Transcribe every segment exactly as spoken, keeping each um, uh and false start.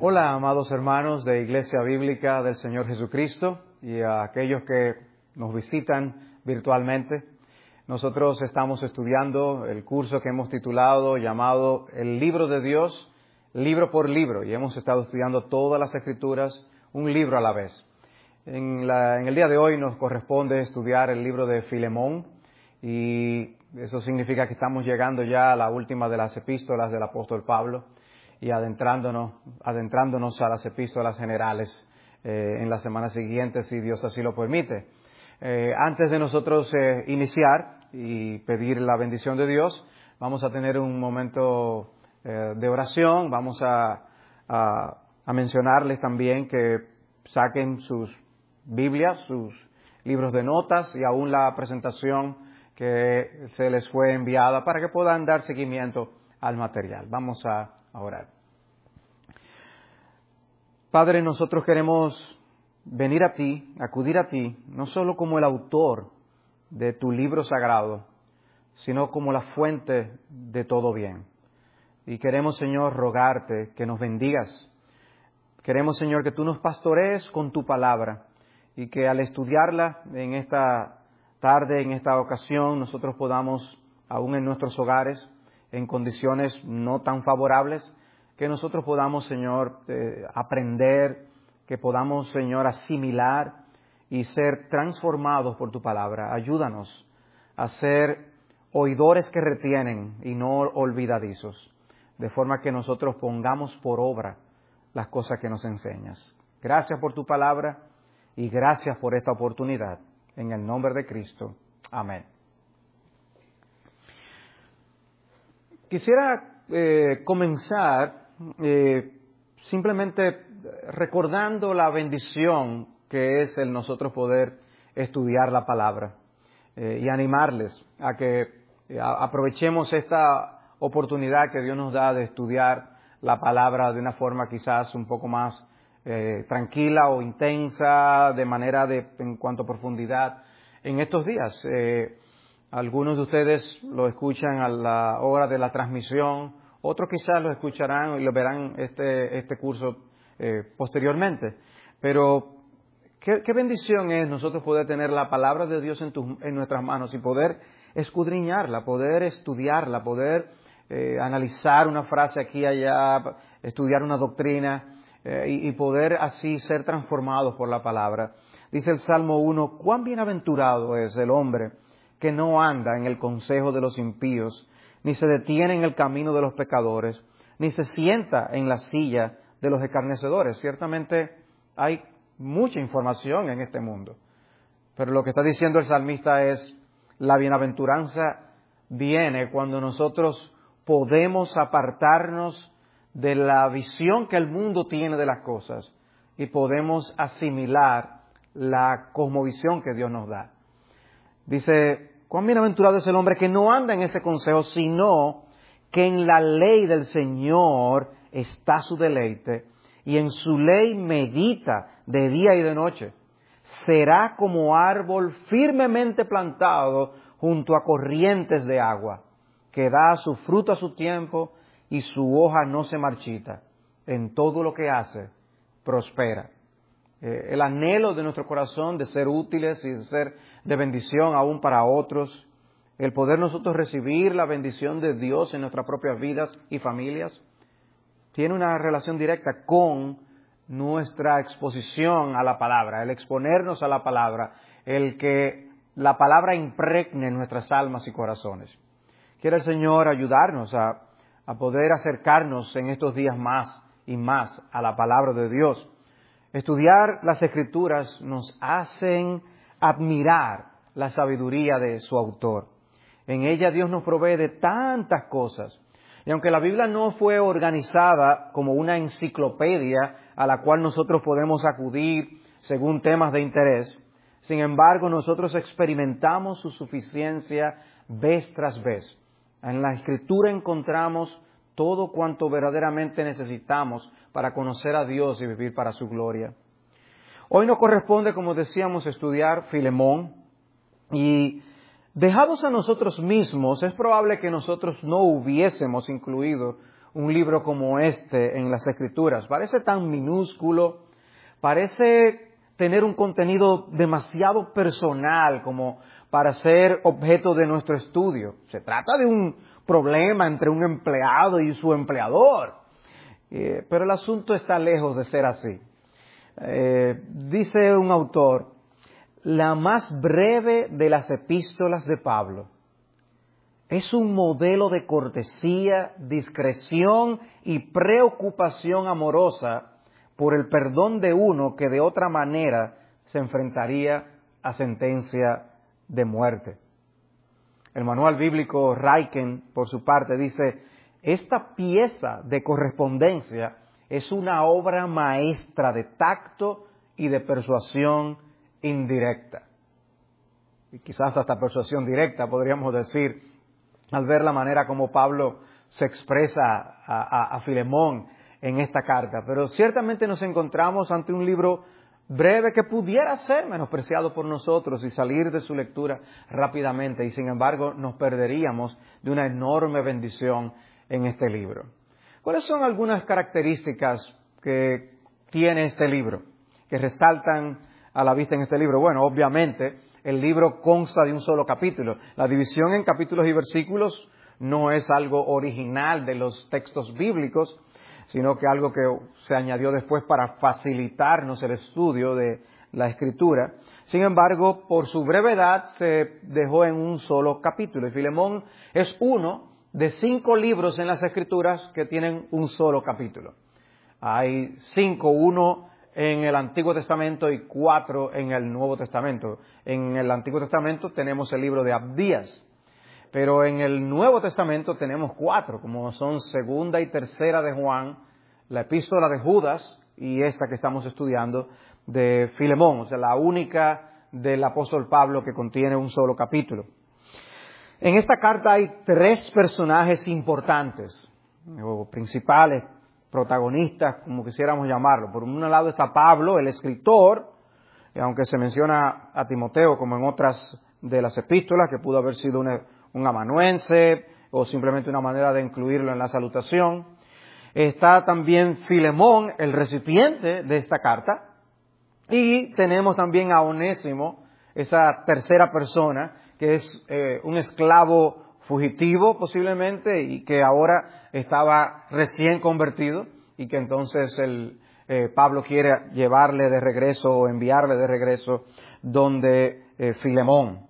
Hola, amados hermanos de Iglesia Bíblica del Señor Jesucristo y a aquellos que nos visitan virtualmente. Nosotros estamos estudiando el curso que hemos titulado, llamado El Libro de Dios, libro por libro, y hemos estado estudiando todas las Escrituras, un libro a la vez. En, la, en el día de hoy nos corresponde estudiar el libro de Filemón, y eso significa que estamos llegando ya a la última de las epístolas del apóstol Pablo, y adentrándonos, adentrándonos a las epístolas generales eh, en la semana siguiente, si Dios así lo permite. Eh, antes de nosotros eh, iniciar y pedir la bendición de Dios, vamos a tener un momento eh, de oración. Vamos a, a, a mencionarles también que saquen sus Biblias, sus libros de notas y aún la presentación que se les fue enviada para que puedan dar seguimiento al material. Vamos a, a orar. Padre, nosotros queremos venir a ti, acudir a ti, no solo como el autor de tu libro sagrado, sino como la fuente de todo bien. Y queremos, Señor, rogarte que nos bendigas. Queremos, Señor, que tú nos pastorees con tu palabra y que al estudiarla en esta tarde, en esta ocasión, nosotros podamos, aún en nuestros hogares, en condiciones no tan favorables, que nosotros podamos, Señor, eh, aprender, que podamos, Señor, asimilar y ser transformados por tu palabra. Ayúdanos a ser oidores que retienen y no olvidadizos, de forma que nosotros pongamos por obra las cosas que nos enseñas. Gracias por tu palabra y gracias por esta oportunidad. En el nombre de Cristo. Amén. Quisiera eh, comenzar eh, simplemente recordando la bendición que es el nosotros poder estudiar la palabra eh, y animarles a que eh, aprovechemos esta oportunidad que Dios nos da de estudiar la palabra de una forma quizás un poco más eh, tranquila o intensa, de manera de en cuanto a profundidad en estos días. Eh, algunos de ustedes lo escuchan a la hora de la transmisión, otros quizás lo escucharán y lo verán este, este curso eh, posteriormente. Pero ¿qué, qué bendición es nosotros poder tener la palabra de Dios en, tu, en nuestras manos y poder escudriñarla, poder estudiarla, poder eh, analizar una frase aquí y allá, estudiar una doctrina eh, y, y poder así ser transformados por la palabra. Dice el Salmo uno, cuán bienaventurado es el hombre que no anda en el consejo de los impíos, ni se detiene en el camino de los pecadores, ni se sienta en la silla de los escarnecedores. Ciertamente hay mucha información en este mundo, pero lo que está diciendo el salmista es, la bienaventuranza viene cuando nosotros podemos apartarnos de la visión que el mundo tiene de las cosas y podemos asimilar la cosmovisión que Dios nos da. Dice, cuán bienaventurado es el hombre que no anda en ese consejo, sino que en la ley del Señor está su deleite, y en su ley medita de día y de noche. Será como árbol firmemente plantado junto a corrientes de agua, que da su fruto a su tiempo y su hoja no se marchita. En todo lo que hace, prospera. Eh, el anhelo de nuestro corazón de ser útiles y de ser de bendición aún para otros, el poder nosotros recibir la bendición de Dios en nuestras propias vidas y familias, tiene una relación directa con nuestra exposición a la palabra, el exponernos a la palabra, el que la palabra impregne nuestras almas y corazones. Quiere el Señor ayudarnos a, a poder acercarnos en estos días más y más a la palabra de Dios. Estudiar las Escrituras nos hacen admirar la sabiduría de su autor. En ella Dios nos provee de tantas cosas. Y aunque la Biblia no fue organizada como una enciclopedia a la cual nosotros podemos acudir según temas de interés, sin embargo nosotros experimentamos su suficiencia vez tras vez. En la Escritura encontramos todo cuanto verdaderamente necesitamos para conocer a Dios y vivir para su gloria. Hoy nos corresponde, como decíamos, estudiar Filemón, y dejados a nosotros mismos, es probable que nosotros no hubiésemos incluido un libro como este en las Escrituras? Parece tan minúsculo, parece tener un contenido demasiado personal como para ser objeto de nuestro estudio. Se trata de un problema entre un empleado y su empleador, eh, pero el asunto está lejos de ser así. Eh, dice un autor, la más breve de las epístolas de Pablo es un modelo de cortesía, discreción y preocupación amorosa por el perdón de uno que de otra manera se enfrentaría a sentencia de muerte. El manual bíblico Raiken, por su parte, dice, esta pieza de correspondencia es una obra maestra de tacto y de persuasión indirecta. Y quizás hasta persuasión directa, podríamos decir, al ver la manera como Pablo se expresa a, a, a Filemón en esta carta. Pero ciertamente nos encontramos ante un libro breve que pudiera ser menospreciado por nosotros y salir de su lectura rápidamente, y sin embargo nos perderíamos de una enorme bendición en este libro. ¿Cuáles son algunas características que tiene este libro, que resaltan a la vista en este libro? Bueno, obviamente el libro consta de un solo capítulo. La división en capítulos y versículos no es algo original de los textos bíblicos, sino que algo que se añadió después para facilitarnos el estudio de la Escritura. Sin embargo, por su brevedad se dejó en un solo capítulo. Y Filemón es uno de cinco libros en las Escrituras que tienen un solo capítulo. Hay cinco, uno en el Antiguo Testamento y cuatro en el Nuevo Testamento. En el Antiguo Testamento tenemos el libro de Abdías, pero en el Nuevo Testamento tenemos cuatro, como son Segunda y Tercera de Juan, la Epístola de Judas y esta que estamos estudiando de Filemón, o sea, la única del apóstol Pablo que contiene un solo capítulo. En esta carta hay tres personajes importantes, o principales, protagonistas, como quisiéramos llamarlo. Por un lado está Pablo, el escritor, y aunque se menciona a Timoteo como en otras de las epístolas, que pudo haber sido una, un amanuense o simplemente una manera de incluirlo en la salutación. Está también Filemón, el recipiente de esta carta, y tenemos también a Onésimo, esa tercera persona, que es eh, un esclavo fugitivo posiblemente y que ahora estaba recién convertido y que entonces el, eh, Pablo quiere llevarle de regreso o enviarle de regreso donde eh, Filemón.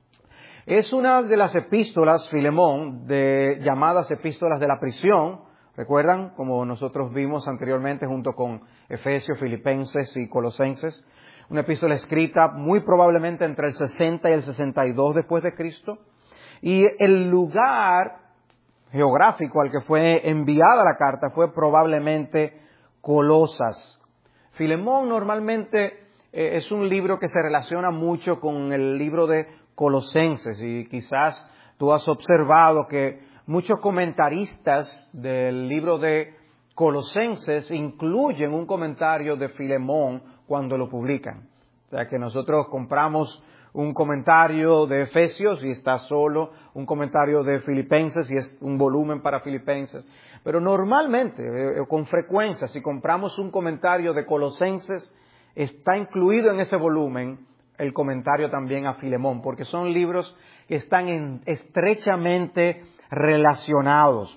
Es una de las epístolas, Filemón, de llamadas epístolas de la prisión. ¿Recuerdan? Como nosotros vimos anteriormente junto con Efesios, Filipenses y Colosenses. Una epístola escrita muy probablemente entre el sesenta y el sesenta y dos después de Cristo. Y el lugar geográfico al que fue enviada la carta fue probablemente Colosas. Filemón normalmente eh, es un libro que se relaciona mucho con el libro de Colosenses y quizás tú has observado que muchos comentaristas del libro de Colosenses incluyen un comentario de Filemón cuando lo publican. O sea que nosotros compramos un comentario de Efesios y está solo un comentario de Filipenses y es un volumen para Filipenses. Pero normalmente, eh, con frecuencia, si compramos un comentario de Colosenses, está incluido en ese volumen el comentario también a Filemón, porque son libros que están en, estrechamente relacionados.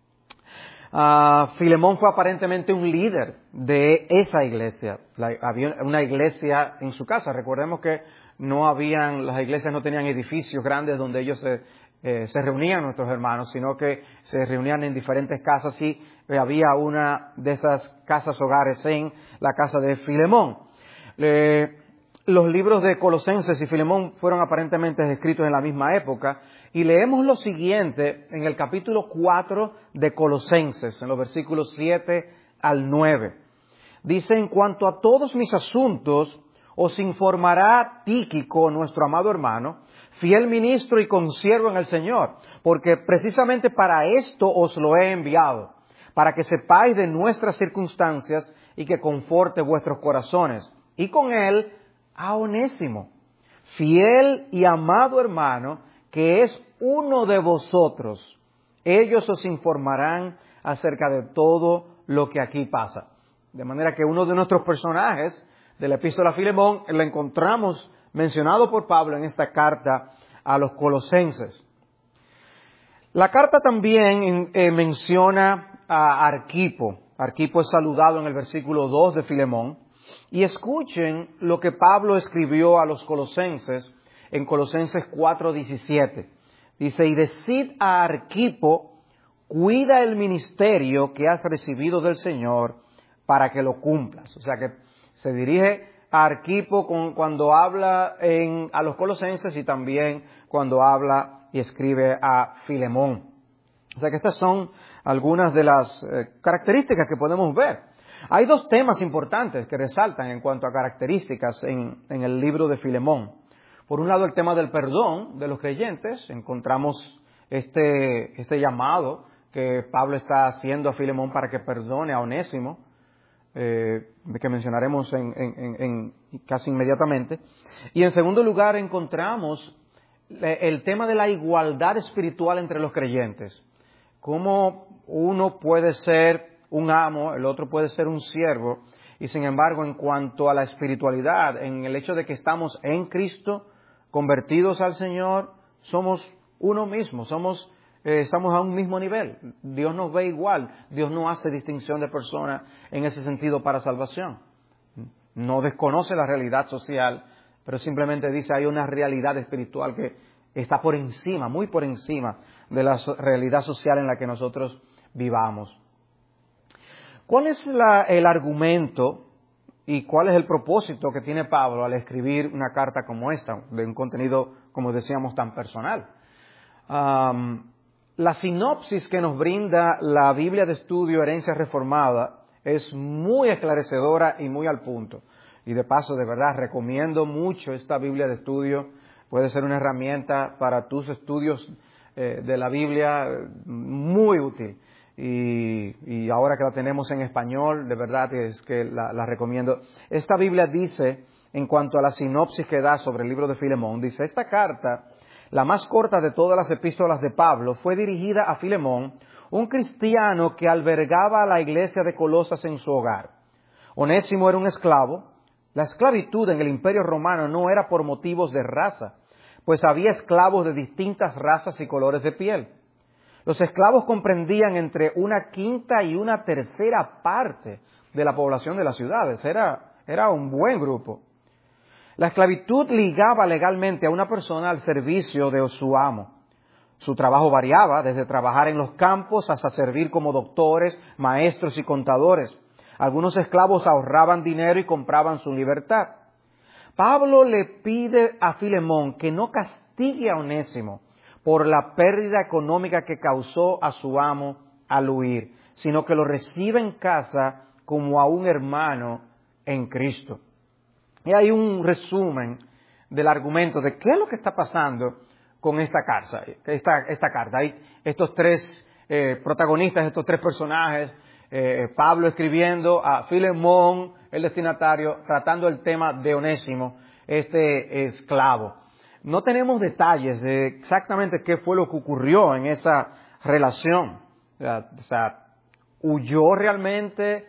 Uh, Filemón fue aparentemente un líder de esa iglesia. La, había una iglesia en su casa. Recordemos que no habían, las iglesias no tenían edificios grandes donde ellos se, eh, se reunían, nuestros hermanos, sino que se reunían en diferentes casas y eh, había una de esas casas hogares en la casa de Filemón. Eh, los libros de Colosenses y Filemón fueron aparentemente escritos en la misma época. Y leemos lo siguiente en el capítulo cuatro de Colosenses, en los versículos siete al nueve. Dice, en cuanto a todos mis asuntos, os informará Tíquico, nuestro amado hermano, fiel ministro y consiervo en el Señor, porque precisamente para esto os lo he enviado, para que sepáis de nuestras circunstancias y que conforte vuestros corazones. Y con él a Onésimo, fiel y amado hermano, que es uno de vosotros. Ellos os informarán acerca de todo lo que aquí pasa. De manera que uno de nuestros personajes de la epístola a Filemón lo encontramos mencionado por Pablo en esta carta a los colosenses. La carta también eh, menciona a Arquipo. Arquipo es saludado en el versículo dos de Filemón. Y escuchen lo que Pablo escribió a los colosenses en Colosenses cuatro diecisiete. Dice, y decid a Arquipo, cuida el ministerio que has recibido del Señor para que lo cumplas. O sea que se dirige a Arquipo con, cuando habla en, a los colosenses y también cuando habla y escribe a Filemón. O sea que estas son algunas de las eh, características que podemos ver. Hay dos temas importantes que resaltan en cuanto a características en, en el libro de Filemón. Por un lado, el tema del perdón de los creyentes. Encontramos este, este llamado que Pablo está haciendo a Filemón para que perdone a Onésimo, eh, que mencionaremos en, en, en, en casi inmediatamente. Y en segundo lugar, encontramos el tema de la igualdad espiritual entre los creyentes. Cómo uno puede ser un amo, el otro puede ser un siervo, y sin embargo, en cuanto a la espiritualidad, en el hecho de que estamos en Cristo, convertidos al Señor, somos uno mismo, somos, eh, estamos a un mismo nivel. Dios nos ve igual, Dios no hace distinción de personas en ese sentido para salvación. No desconoce la realidad social, pero simplemente dice hay una realidad espiritual que está por encima, muy por encima de la realidad social en la que nosotros vivamos. ¿Cuál es la, el argumento y cuál es el propósito que tiene Pablo al escribir una carta como esta, de un contenido, como decíamos, tan personal? Um, la sinopsis que nos brinda la Biblia de Estudio Herencia Reformada es muy esclarecedora y muy al punto. Y de paso, de verdad, recomiendo mucho esta Biblia de Estudio. Puede ser una herramienta para tus estudios eh, de la Biblia muy útil. Y, y ahora que la tenemos en español, de verdad es que la, la recomiendo. Esta Biblia dice, en cuanto a la sinopsis que da sobre el libro de Filemón, dice, esta carta, la más corta de todas las epístolas de Pablo, fue dirigida a Filemón, un cristiano que albergaba a la iglesia de Colosas en su hogar. Onésimo era un esclavo. La esclavitud en el Imperio Romano no era por motivos de raza, pues había esclavos de distintas razas y colores de piel. Los esclavos comprendían entre una quinta y una tercera parte de la población de las ciudades. Era, era un buen grupo. La esclavitud ligaba legalmente a una persona al servicio de su amo. Su trabajo variaba desde trabajar en los campos hasta servir como doctores, maestros y contadores. Algunos esclavos ahorraban dinero y compraban su libertad. Pablo le pide a Filemón que no castigue a Onésimo por la pérdida económica que causó a su amo al huir, sino que lo reciba en casa como a un hermano en Cristo. Y hay un resumen del argumento de qué es lo que está pasando con esta carta. Esta, esta carta. Hay estos tres eh, protagonistas, estos tres personajes, eh, Pablo escribiendo a Filemón, el destinatario, tratando el tema de Onésimo, este esclavo. No tenemos detalles de exactamente qué fue lo que ocurrió en esa relación. O sea, ¿huyó realmente?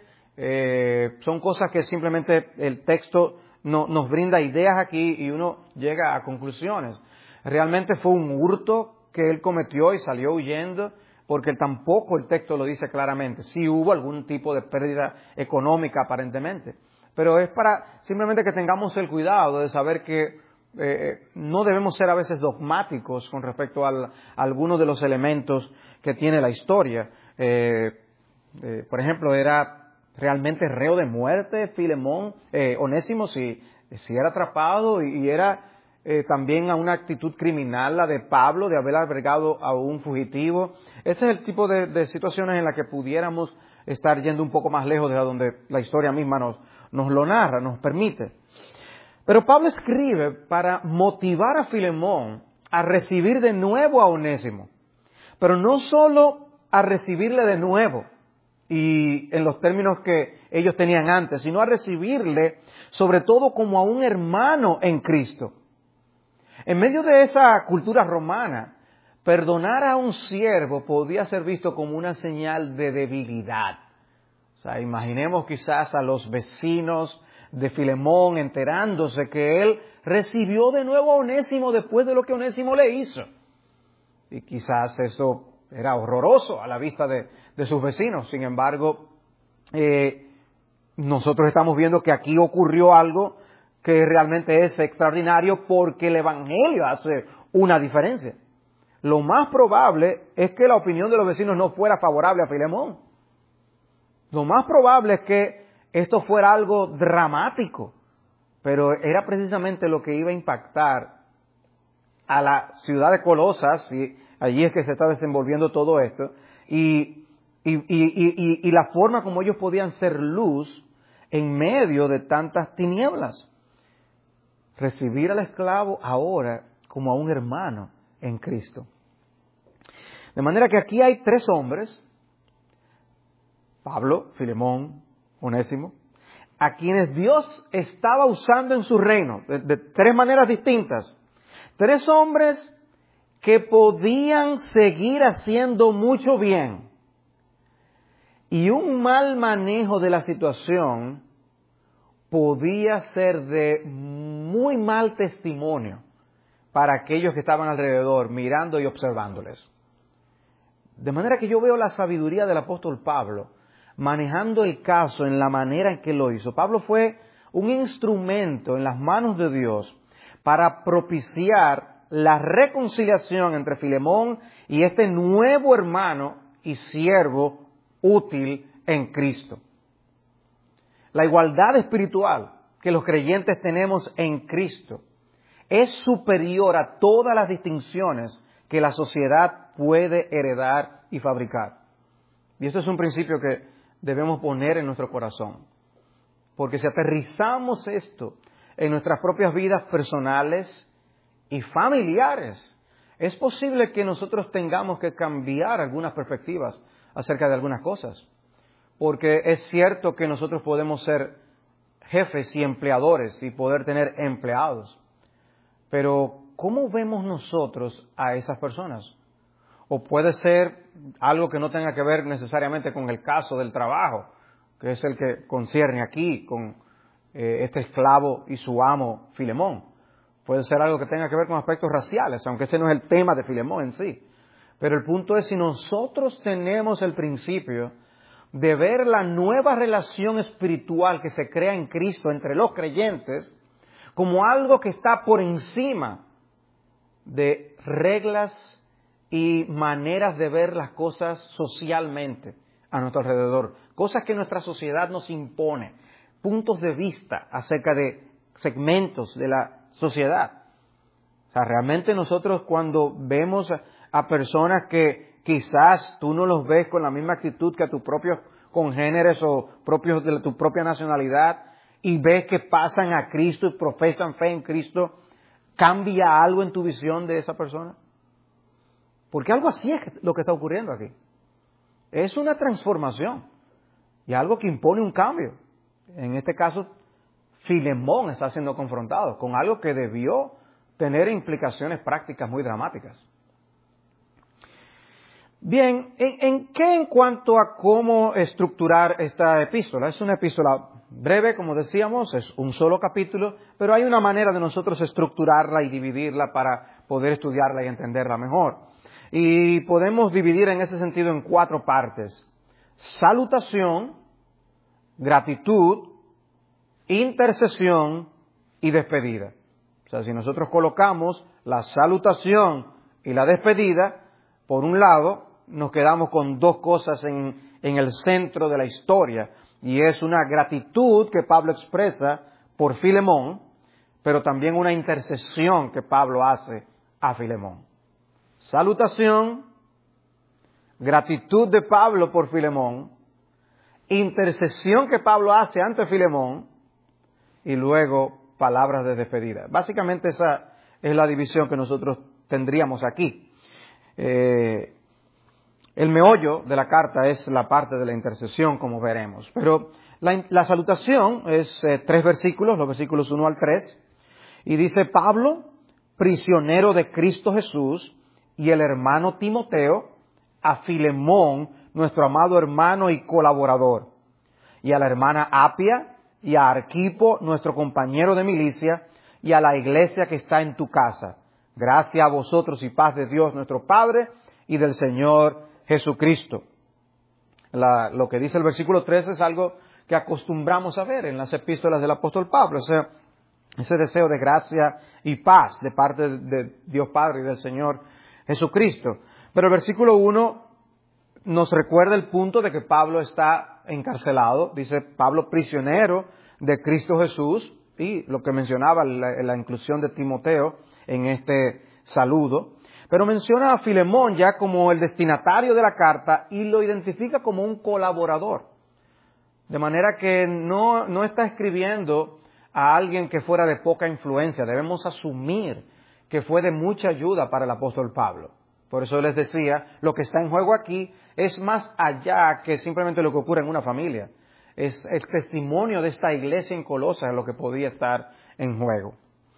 Eh, son cosas que simplemente el texto no, nos brinda ideas aquí y uno llega a conclusiones. ¿Realmente fue un hurto que él cometió y salió huyendo? Porque tampoco el texto lo dice claramente. Sí hubo algún tipo de pérdida económica aparentemente. Pero es para simplemente que tengamos el cuidado de saber que eh, no debemos ser a veces dogmáticos con respecto al, a algunos de los elementos que tiene la historia. Eh, eh, por ejemplo, ¿era realmente reo de muerte Filemón, eh, Onésimo, si, si era atrapado y, y era eh, también a una actitud criminal la de Pablo de haber albergado a un fugitivo? Ese es el tipo de, de situaciones en las que pudiéramos estar yendo un poco más lejos de donde la historia misma nos, nos lo narra, nos permite. Pero Pablo escribe para motivar a Filemón a recibir de nuevo a Onésimo, pero no solo a recibirle de nuevo y en los términos que ellos tenían antes, sino a recibirle sobre todo como a un hermano en Cristo. En medio de esa cultura romana, perdonar a un siervo podía ser visto como una señal de debilidad. O sea, imaginemos quizás a los vecinos de Filemón enterándose que él recibió de nuevo a Onésimo después de lo que Onésimo le hizo. Y quizás eso era horroroso a la vista de, de sus vecinos. Sin embargo, eh, nosotros estamos viendo que aquí ocurrió algo que realmente es extraordinario porque el Evangelio hace una diferencia. Lo más probable es que la opinión de los vecinos no fuera favorable a Filemón. Lo más probable es que esto fuera algo dramático, pero era precisamente lo que iba a impactar a la ciudad de Colosas, y allí es que se está desenvolviendo todo esto, y, y, y, y, y la forma como ellos podían ser luz en medio de tantas tinieblas. Recibir al esclavo ahora como a un hermano en Cristo. De manera que aquí hay tres hombres, Pablo, Filemón, Onésimo, a quienes Dios estaba usando en su reino, de, de tres maneras distintas. Tres hombres que podían seguir haciendo mucho bien. Y un mal manejo de la situación podía ser de muy mal testimonio para aquellos que estaban alrededor, mirando y observándoles. De manera que yo veo la sabiduría del apóstol Pablo manejando el caso en la manera en que lo hizo. Pablo fue un instrumento en las manos de Dios para propiciar la reconciliación entre Filemón y este nuevo hermano y siervo útil en Cristo. La igualdad espiritual que los creyentes tenemos en Cristo es superior a todas las distinciones que la sociedad puede heredar y fabricar. Y esto es un principio que debemos poner en nuestro corazón. Porque si aterrizamos esto en nuestras propias vidas personales y familiares, es posible que nosotros tengamos que cambiar algunas perspectivas acerca de algunas cosas. Porque es cierto que nosotros podemos ser jefes y empleadores y poder tener empleados. Pero, ¿cómo vemos nosotros a esas personas? O puede ser algo que no tenga que ver necesariamente con el caso del trabajo, que es el que concierne aquí con eh, este esclavo y su amo Filemón. Puede ser algo que tenga que ver con aspectos raciales, aunque ese no es el tema de Filemón en sí. Pero el punto es, si nosotros tenemos el principio de ver la nueva relación espiritual que se crea en Cristo entre los creyentes como algo que está por encima de reglas y maneras de ver las cosas socialmente a nuestro alrededor, cosas que nuestra sociedad nos impone, puntos de vista acerca de segmentos de la sociedad. O sea, realmente nosotros cuando vemos a, a personas que quizás tú no los ves con la misma actitud que a tus propios congéneres o propios de tu propia nacionalidad, y ves que pasan a Cristo y profesan fe en Cristo, ¿cambia algo en tu visión de esa persona? Porque algo así es lo que está ocurriendo aquí. Es una transformación y algo que impone un cambio. En este caso, Filemón está siendo confrontado con algo que debió tener implicaciones prácticas muy dramáticas. Bien, ¿en, en qué en cuanto a cómo estructurar esta epístola? Es una epístola breve, como decíamos, es un solo capítulo, pero hay una manera de nosotros estructurarla y dividirla para poder estudiarla y entenderla mejor. Y podemos dividir en ese sentido en cuatro partes: salutación, gratitud, intercesión y despedida. O sea, si nosotros colocamos la salutación y la despedida, por un lado, nos quedamos con dos cosas en, en el centro de la historia, y es una gratitud que Pablo expresa por Filemón, pero también una intercesión que Pablo hace a Filemón. Salutación, gratitud de Pablo por Filemón, intercesión que Pablo hace ante Filemón, y luego palabras de despedida. Básicamente esa es la división que nosotros tendríamos aquí. Eh, el meollo de la carta es la parte de la intercesión, como veremos. Pero la, la salutación es eh, tres versículos, los versículos uno al tres, y dice: Pablo, prisionero de Cristo Jesús, y el hermano Timoteo, a Filemón, nuestro amado hermano y colaborador, y a la hermana Apia, y a Arquipo, nuestro compañero de milicia, y a la iglesia que está en tu casa. Gracia a vosotros y paz de Dios nuestro Padre y del Señor Jesucristo. La, lo que dice el versículo trece es algo que acostumbramos a ver en las epístolas del apóstol Pablo, ese, ese deseo de gracia y paz de parte de Dios Padre y del Señor Jesucristo. Pero el versículo uno nos recuerda el punto de que Pablo está encarcelado, dice Pablo prisionero de Cristo Jesús, y lo que mencionaba la, la inclusión de Timoteo en este saludo. Pero menciona a Filemón ya como el destinatario de la carta y lo identifica como un colaborador. De manera que no, no está escribiendo a alguien que fuera de poca influencia. Debemos asumir que fue de mucha ayuda para el apóstol Pablo. Por eso les decía, lo que está en juego aquí es más allá que simplemente lo que ocurre en una familia. Es el testimonio de esta iglesia en Colosas lo que podía estar en juego.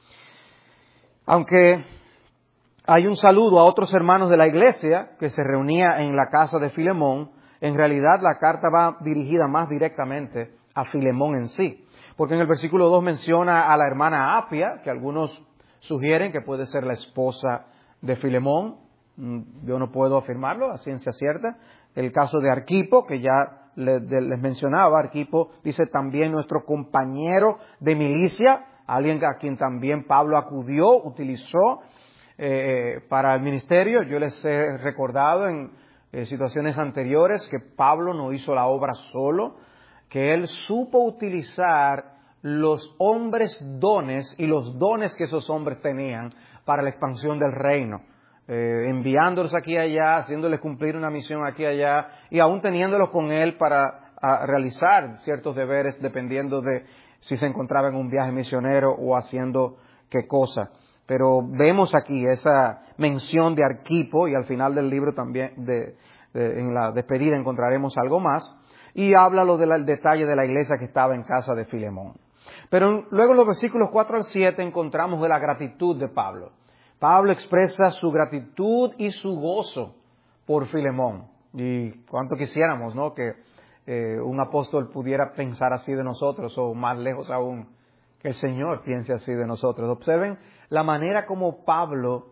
Aunque hay un saludo a otros hermanos de la iglesia que se reunía en la casa de Filemón, en realidad la carta va dirigida más directamente a Filemón en sí. Porque en el versículo dos menciona a la hermana Apia, que algunos sugieren que puede ser la esposa de Filemón. Yo no puedo afirmarlo a ciencia cierta. El caso de Arquipo, que ya les, les mencionaba, Arquipo dice también nuestro compañero de milicia, alguien a quien también Pablo acudió, utilizó eh, para el ministerio. Yo les he recordado en eh, situaciones anteriores que Pablo no hizo la obra solo, que él supo utilizar los hombres dones y los dones que esos hombres tenían para la expansión del reino. Eh, enviándolos aquí y allá, haciéndoles cumplir una misión aquí y allá, y aún teniéndolos con él para a, realizar ciertos deberes dependiendo de si se encontraba en un viaje misionero o haciendo qué cosa. Pero vemos aquí esa mención de Arquipo, y al final del libro también, de, de, en la despedida encontraremos algo más, y habla lo del detalle de la iglesia que estaba en casa de Filemón. Pero luego en los versículos cuatro al siete encontramos de la gratitud de Pablo. Pablo expresa su gratitud y su gozo por Filemón. Y cuánto quisiéramos, ¿no?, que eh, un apóstol pudiera pensar así de nosotros, o más lejos aún, que el Señor piense así de nosotros. Observen la manera como Pablo,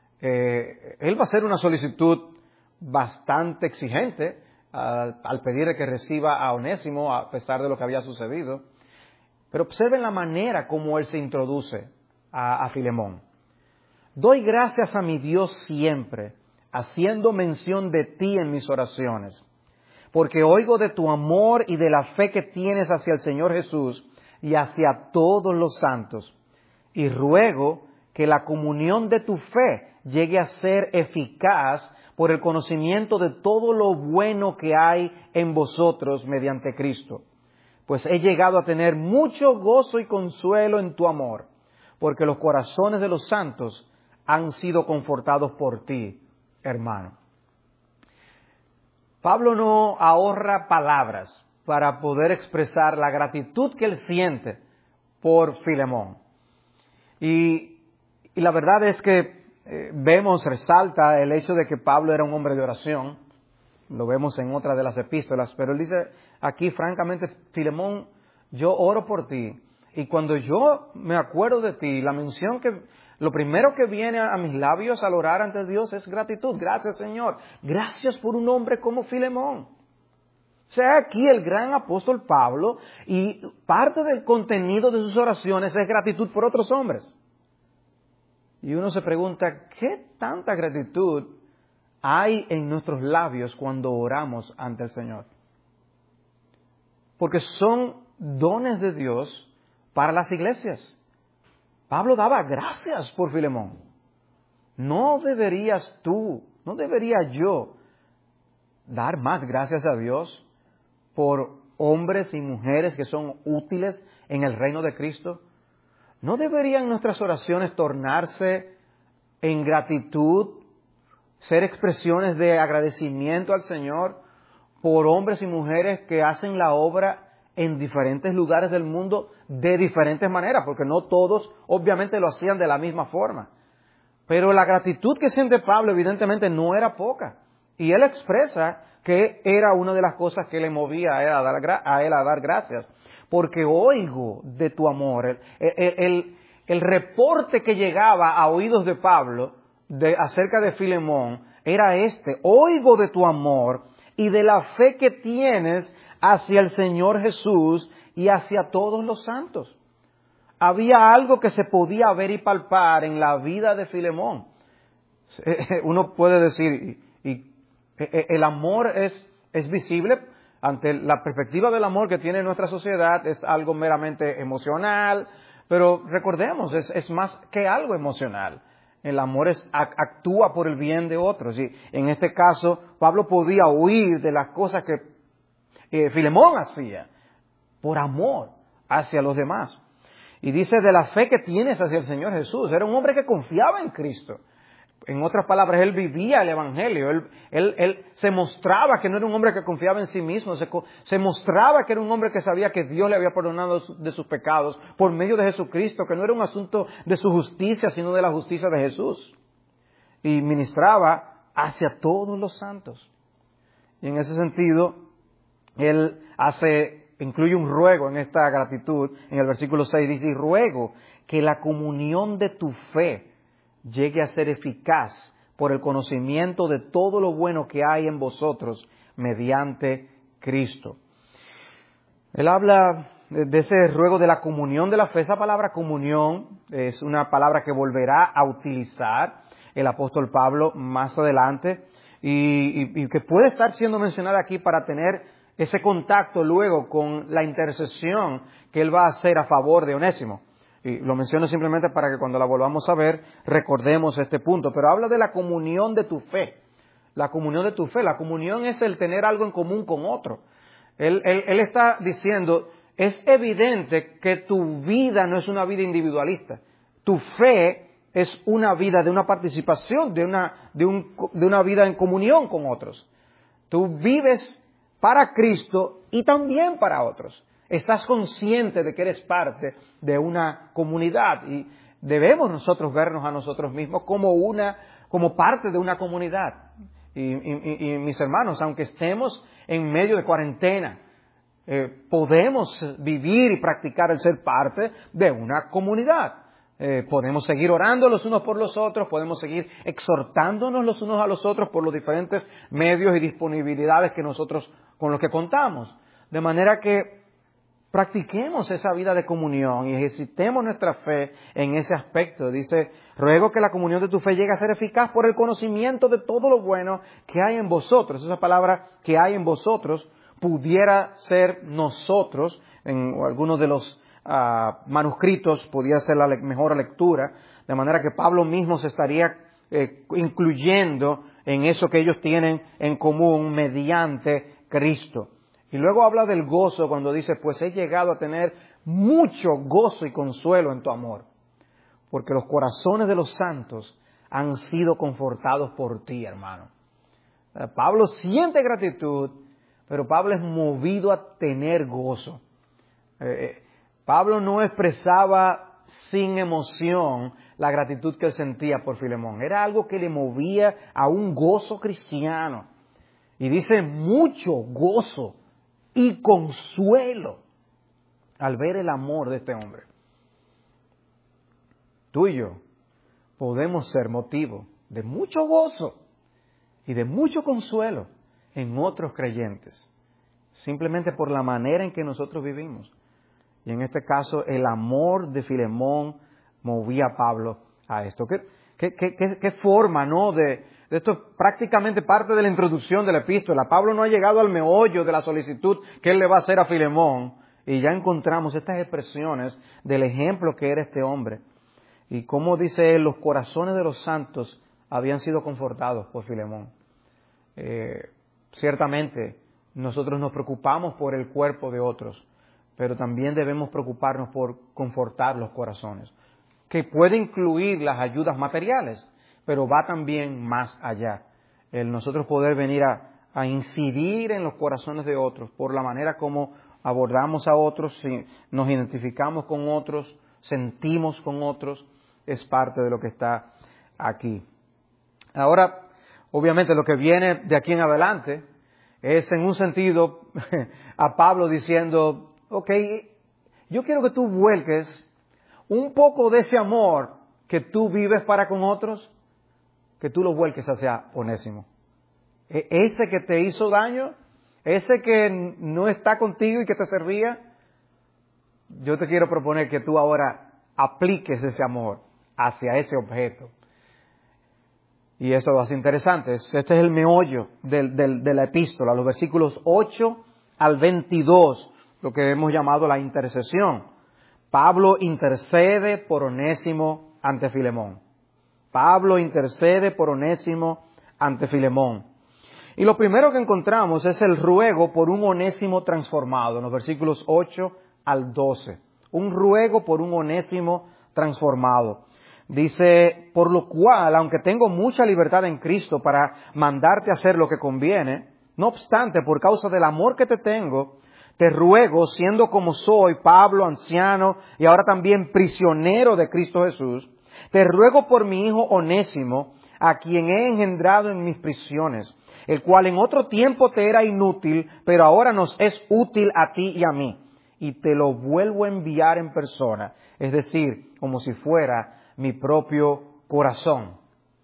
eh, él va a hacer una solicitud bastante exigente al, al pedirle que reciba a Onésimo a pesar de lo que había sucedido. Pero observen la manera como él se introduce a, a Filemón. Doy gracias a mi Dios siempre, haciendo mención de ti en mis oraciones, porque oigo de tu amor y de la fe que tienes hacia el Señor Jesús y hacia todos los santos, y ruego que la comunión de tu fe llegue a ser eficaz por el conocimiento de todo lo bueno que hay en vosotros mediante Cristo. Pues he llegado a tener mucho gozo y consuelo en tu amor, porque los corazones de los santos han sido confortados por ti, hermano. Pablo no ahorra palabras para poder expresar la gratitud que él siente por Filemón. Y, y la verdad es que eh, vemos, resalta el hecho de que Pablo era un hombre de oración. Lo vemos en otra de las epístolas, pero él dice aquí francamente, Filemón, yo oro por ti. Y cuando yo me acuerdo de ti, la mención que, lo primero que viene a mis labios al orar ante Dios es gratitud. Gracias, Señor. Gracias por un hombre como Filemón. O sea, aquí el gran apóstol Pablo, y parte del contenido de sus oraciones es gratitud por otros hombres. Y uno se pregunta, ¿qué tanta gratitud hay en nuestros labios cuando oramos ante el Señor? Porque son dones de Dios para las iglesias. Pablo daba gracias por Filemón. ¿No deberías tú, no debería yo dar más gracias a Dios por hombres y mujeres que son útiles en el reino de Cristo? ¿No deberían nuestras oraciones tornarse en gratitud, ser expresiones de agradecimiento al Señor por hombres y mujeres que hacen la obra en diferentes lugares del mundo de diferentes maneras? Porque no todos obviamente lo hacían de la misma forma. Pero la gratitud que siente Pablo evidentemente no era poca. Y él expresa que era una de las cosas que le movía a él a dar, a él a dar gracias. Porque oigo de tu amor. El, el, el, el reporte que llegaba a oídos de Pablo de, acerca de Filemón era este. Oigo de tu amor y de la fe que tienes hacia el Señor Jesús y hacia todos los santos. Había algo que se podía ver y palpar en la vida de Filemón. Uno puede decir, y, y el amor es, es visible ante la perspectiva del amor que tiene nuestra sociedad, es algo meramente emocional, pero recordemos, es, es más que algo emocional. El amor es, actúa por el bien de otros. Y en este caso, Pablo podía huir de las cosas que eh, Filemón hacía por amor hacia los demás. Y dice de la fe que tienes hacia el Señor Jesús. Era un hombre que confiaba en Cristo. En otras palabras, él vivía el Evangelio. Él, él, él se mostraba que no era un hombre que confiaba en sí mismo. Se, se mostraba que era un hombre que sabía que Dios le había perdonado de sus pecados por medio de Jesucristo, que no era un asunto de su justicia, sino de la justicia de Jesús. Y ministraba hacia todos los santos. Y en ese sentido, él hace... incluye un ruego en esta gratitud. En el versículo seis dice, y ruego que la comunión de tu fe llegue a ser eficaz por el conocimiento de todo lo bueno que hay en vosotros mediante Cristo. Él habla de ese ruego de la comunión de la fe. Esa palabra comunión es una palabra que volverá a utilizar el apóstol Pablo más adelante y, y, y que puede estar siendo mencionada aquí para tener ese contacto luego con la intercesión que él va a hacer a favor de Onésimo. Y lo menciono simplemente para que cuando la volvamos a ver recordemos este punto. Pero habla de la comunión de tu fe. La comunión de tu fe. La comunión es el tener algo en común con otro. Él, él, él está diciendo, es evidente que tu vida no es una vida individualista. Tu fe es una vida de una participación, de una, de un, de una vida en comunión con otros. Tú vives para Cristo y también para otros. Estás consciente de que eres parte de una comunidad y debemos nosotros vernos a nosotros mismos como una, como parte de una comunidad. Y, y, y mis hermanos, aunque estemos en medio de cuarentena, eh, podemos vivir y practicar el ser parte de una comunidad. Eh, podemos seguir orando los unos por los otros, podemos seguir exhortándonos los unos a los otros por los diferentes medios y disponibilidades que nosotros con los que contamos. De manera que practiquemos esa vida de comunión y ejercitemos nuestra fe en ese aspecto. Dice, ruego que la comunión de tu fe llegue a ser eficaz por el conocimiento de todo lo bueno que hay en vosotros. Esa palabra que hay en vosotros pudiera ser nosotros, en algunos de los uh, manuscritos pudiera ser la le- mejor lectura, de manera que Pablo mismo se estaría eh, incluyendo en eso que ellos tienen en común mediante Cristo. Y luego habla del gozo cuando dice, pues he llegado a tener mucho gozo y consuelo en tu amor, porque los corazones de los santos han sido confortados por ti, hermano. Pablo siente gratitud, pero Pablo es movido a tener gozo. Eh, Pablo no expresaba sin emoción la gratitud que él sentía por Filemón. Era algo que le movía a un gozo cristiano. Y dice mucho gozo y consuelo al ver el amor de este hombre. Tú y yo podemos ser motivo de mucho gozo y de mucho consuelo en otros creyentes, simplemente por la manera en que nosotros vivimos. Y en este caso, el amor de Filemón movía a Pablo a esto. ¿Qué, qué, qué, qué, qué forma, no? De, de esto es prácticamente parte de la introducción de la epístola. Pablo no ha llegado al meollo de la solicitud que él le va a hacer a Filemón. Y ya encontramos estas expresiones del ejemplo que era este hombre. Y como dice él, los corazones de los santos habían sido confortados por Filemón. Eh, ciertamente, nosotros nos preocupamos por el cuerpo de otros, pero también debemos preocuparnos por confortar los corazones, que puede incluir las ayudas materiales, pero va también más allá. El nosotros poder venir a, a incidir en los corazones de otros por la manera como abordamos a otros, si nos identificamos con otros, sentimos con otros, es parte de lo que está aquí. Ahora, obviamente lo que viene de aquí en adelante es en un sentido a Pablo diciendo, ok, yo quiero que tú vuelques un poco de ese amor que tú vives para con otros, que tú lo vuelques hacia Onésimo. E- ese que te hizo daño, ese que no está contigo y que te servía, yo te quiero proponer que tú ahora apliques ese amor hacia ese objeto. Y eso va a ser interesante. Este es el meollo del, del, de la epístola, los versículos ocho al veintidós, lo que hemos llamado la intercesión. Pablo intercede por Onésimo ante Filemón. Pablo intercede por Onésimo ante Filemón. Y lo primero que encontramos es el ruego por un Onésimo transformado, en los versículos ocho al doce. Un ruego por un Onésimo transformado. Dice, por lo cual, aunque tengo mucha libertad en Cristo para mandarte a hacer lo que conviene, no obstante, por causa del amor que te tengo, te ruego, siendo como soy, Pablo, anciano, y ahora también prisionero de Cristo Jesús, te ruego por mi hijo Onésimo, a quien he engendrado en mis prisiones, el cual en otro tiempo te era inútil, pero ahora nos es útil a ti y a mí, y te lo vuelvo a enviar en persona, es decir, como si fuera mi propio corazón.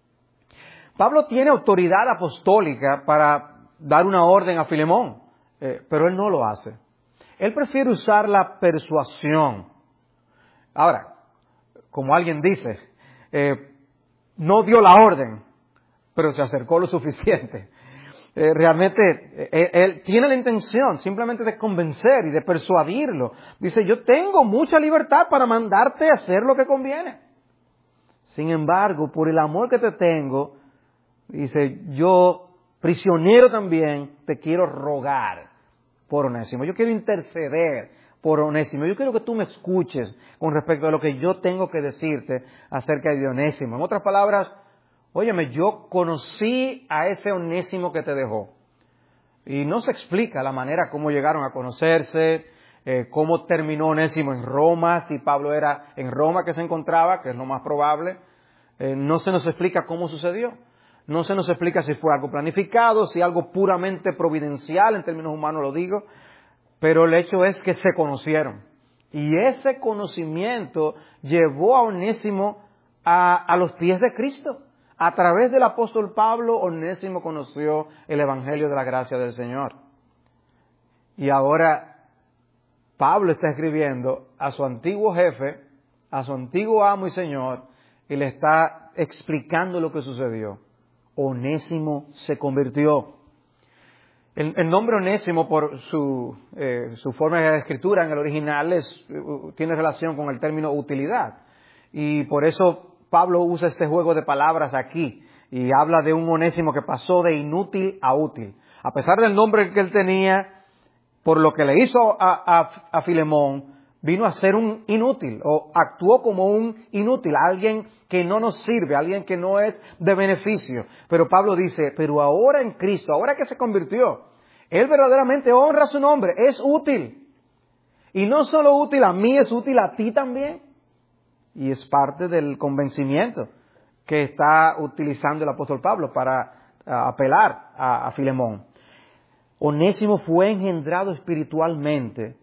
Pablo tiene autoridad apostólica para dar una orden a Filemón, eh, pero él no lo hace. Él prefiere usar la persuasión. Ahora, como alguien dice, eh, no dio la orden, pero se acercó lo suficiente. Eh, realmente, eh, él tiene la intención simplemente de convencer y de persuadirlo. Dice, yo tengo mucha libertad para mandarte a hacer lo que conviene. Sin embargo, por el amor que te tengo, dice, yo, prisionero también, te quiero rogar por Onésimo. Yo quiero interceder por Onésimo. Yo quiero que tú me escuches con respecto a lo que yo tengo que decirte acerca de Onésimo. En otras palabras, óyeme, yo conocí a ese Onésimo que te dejó. Y no se explica la manera como llegaron a conocerse, eh, cómo terminó Onésimo en Roma, si Pablo era en Roma que se encontraba, que es lo más probable. Eh, no se nos explica cómo sucedió. No se nos explica si fue algo planificado, si algo puramente providencial, en términos humanos lo digo. Pero el hecho es que se conocieron. Y ese conocimiento llevó a Onésimo a, a los pies de Cristo. A través del apóstol Pablo, Onésimo conoció el Evangelio de la gracia del Señor. Y ahora Pablo está escribiendo a su antiguo jefe, a su antiguo amo y Señor, y le está explicando lo que sucedió. Onésimo se convirtió. El, el nombre Onésimo, por su, eh, su forma de escritura en el original, es, tiene relación con el término utilidad. Y por eso Pablo usa este juego de palabras aquí y habla de un Onésimo que pasó de inútil a útil. A pesar del nombre que él tenía, por lo que le hizo a, a, a Filemón, vino a ser un inútil o actuó como un inútil, alguien que no nos sirve, alguien que no es de beneficio. Pero Pablo dice, pero ahora en Cristo, ahora que se convirtió, él verdaderamente honra su nombre, es útil. Y no solo útil a mí, es útil a ti también. Y es parte del convencimiento que está utilizando el apóstol Pablo para uh, apelar a, a Filemón. Onésimo fue engendrado espiritualmente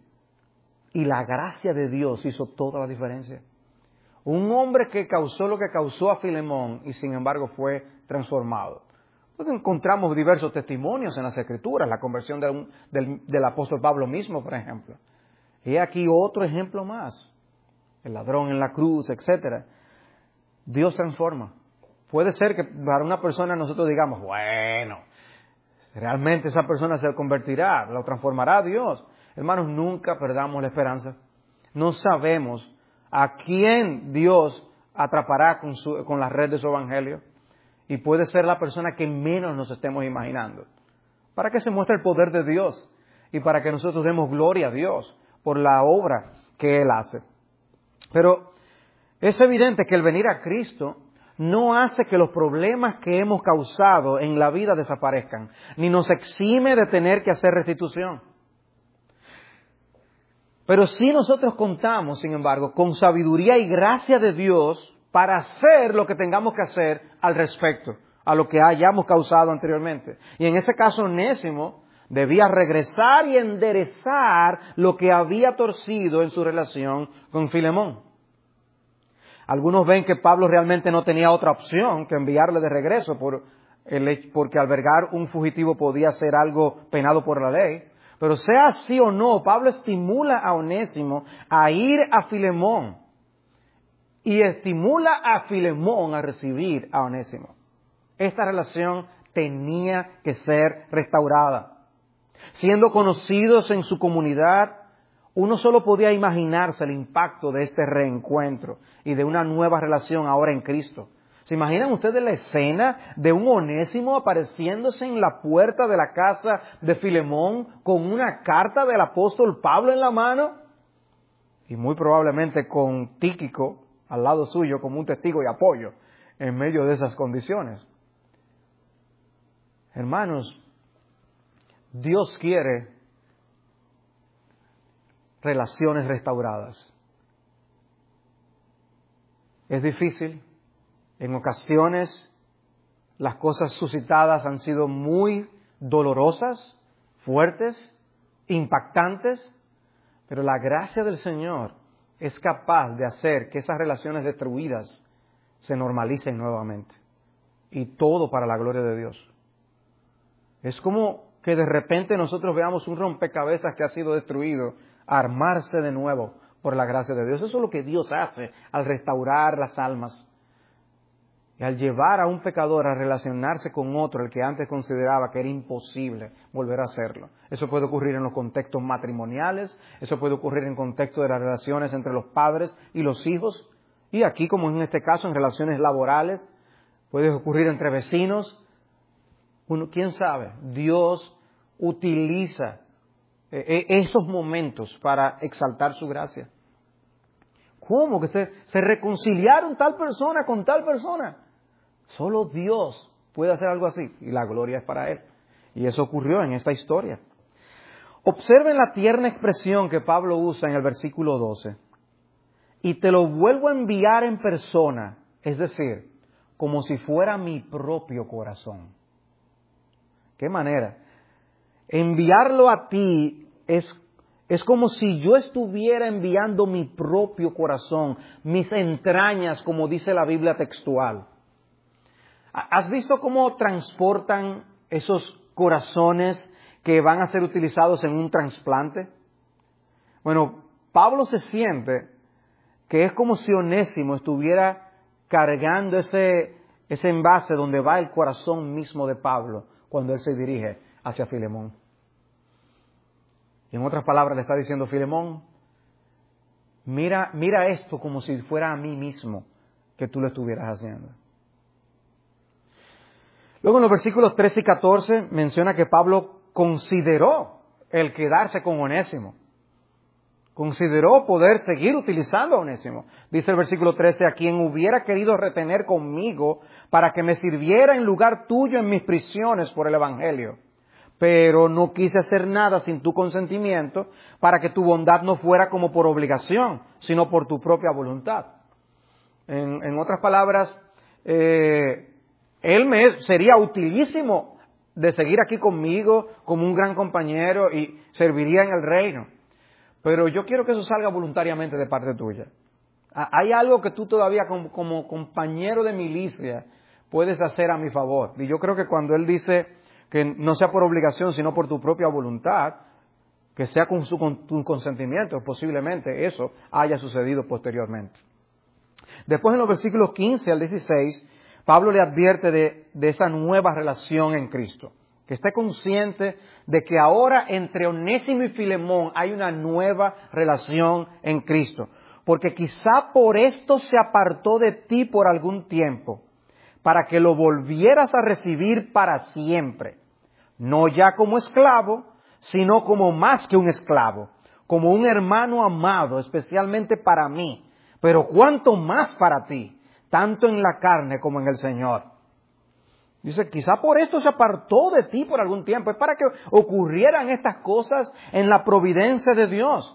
y la gracia de Dios hizo toda la diferencia. Un hombre que causó lo que causó a Filemón y sin embargo fue transformado. Pues encontramos diversos testimonios en las Escrituras, la conversión de un, del, del apóstol Pablo mismo, por ejemplo. Y aquí otro ejemplo más, el ladrón en la cruz, etcétera. Dios transforma. Puede ser que para una persona nosotros digamos, bueno, realmente esa persona se convertirá, lo transformará Dios. Hermanos, nunca perdamos la esperanza. No sabemos a quién Dios atrapará con, su, con la red de su evangelio. Y puede ser la persona que menos nos estemos imaginando. Para que se muestre el poder de Dios y para que nosotros demos gloria a Dios por la obra que Él hace. Pero es evidente que el venir a Cristo no hace que los problemas que hemos causado en la vida desaparezcan, ni nos exime de tener que hacer restitución. Pero si nosotros contamos, sin embargo, con sabiduría y gracia de Dios para hacer lo que tengamos que hacer al respecto, a lo que hayamos causado anteriormente. Y en ese caso, Onésimo debía regresar y enderezar lo que había torcido en su relación con Filemón. Algunos ven que Pablo realmente no tenía otra opción que enviarle de regreso por el, porque albergar un fugitivo podía ser algo penado por la ley. Pero sea así o no, Pablo estimula a Onésimo a ir a Filemón y estimula a Filemón a recibir a Onésimo. Esta relación tenía que ser restaurada. Siendo conocidos en su comunidad, uno solo podía imaginarse el impacto de este reencuentro y de una nueva relación ahora en Cristo. ¿Se imaginan ustedes la escena de un Onésimo apareciéndose en la puerta de la casa de Filemón con una carta del apóstol Pablo en la mano? Y muy probablemente con Tíquico al lado suyo como un testigo y apoyo en medio de esas condiciones. Hermanos, Dios quiere relaciones restauradas. Es difícil. En ocasiones las cosas suscitadas han sido muy dolorosas, fuertes, impactantes, pero la gracia del Señor es capaz de hacer que esas relaciones destruidas se normalicen nuevamente. Y todo para la gloria de Dios. Es como que de repente nosotros veamos un rompecabezas que ha sido destruido armarse de nuevo por la gracia de Dios. Eso es lo que Dios hace al restaurar las almas. Y al llevar a un pecador a relacionarse con otro, el que antes consideraba que era imposible volver a hacerlo. Eso puede ocurrir en los contextos matrimoniales, eso puede ocurrir en contexto de las relaciones entre los padres y los hijos, y aquí, como en este caso, en relaciones laborales, puede ocurrir entre vecinos. Uno, ¿quién sabe? Dios utiliza eh, esos momentos para exaltar su gracia. ¿Cómo? Que se, se reconciliaron tal persona con tal persona. Solo Dios puede hacer algo así y la gloria es para Él. Y eso ocurrió en esta historia. Observen la tierna expresión que Pablo usa en el versículo doce. Y te lo vuelvo a enviar en persona, es decir, como si fuera mi propio corazón. ¿Qué manera? Enviarlo a ti es, es como si yo estuviera enviando mi propio corazón, mis entrañas, como dice la Biblia textual. ¿Has visto cómo transportan esos corazones que van a ser utilizados en un trasplante? Bueno, Pablo se siente que es como si Onésimo estuviera cargando ese, ese envase donde va el corazón mismo de Pablo cuando él se dirige hacia Filemón. Y en otras palabras le está diciendo, Filemón, mira, mira esto como si fuera a mí mismo que tú lo estuvieras haciendo. Luego en los versículos trece y catorce menciona que Pablo consideró el quedarse con Onésimo. Consideró poder seguir utilizando a Onésimo. Dice el versículo trece, a quien hubiera querido retener conmigo para que me sirviera en lugar tuyo en mis prisiones por el Evangelio. Pero no quise hacer nada sin tu consentimiento para que tu bondad no fuera como por obligación, sino por tu propia voluntad. En, en otras palabras, eh, él me es, sería utilísimo de seguir aquí conmigo como un gran compañero y serviría en el reino. Pero yo quiero que eso salga voluntariamente de parte tuya. Hay algo que tú todavía como, como compañero de milicia puedes hacer a mi favor. Y yo creo que cuando él dice que no sea por obligación, sino por tu propia voluntad, que sea con su con tu consentimiento, posiblemente eso haya sucedido posteriormente. Después en los versículos quince al dieciséis, Pablo le advierte de, de esa nueva relación en Cristo. Que esté consciente de que ahora entre Onésimo y Filemón hay una nueva relación en Cristo. Porque quizá por esto se apartó de ti por algún tiempo, para que lo volvieras a recibir para siempre. No ya como esclavo, sino como más que un esclavo, como un hermano amado, especialmente para mí, pero cuánto más para ti, tanto en la carne como en el Señor. Dice, quizá por esto se apartó de ti por algún tiempo. Es para que ocurrieran estas cosas en la providencia de Dios.